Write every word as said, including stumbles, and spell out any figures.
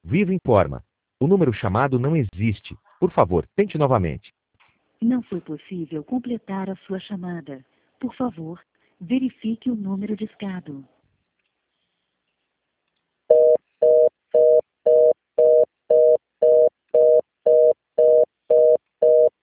Vivo informa. O número chamado não existe. Por favor, tente novamente. Não foi possível completar a sua chamada. Por favor, verifique o número discado.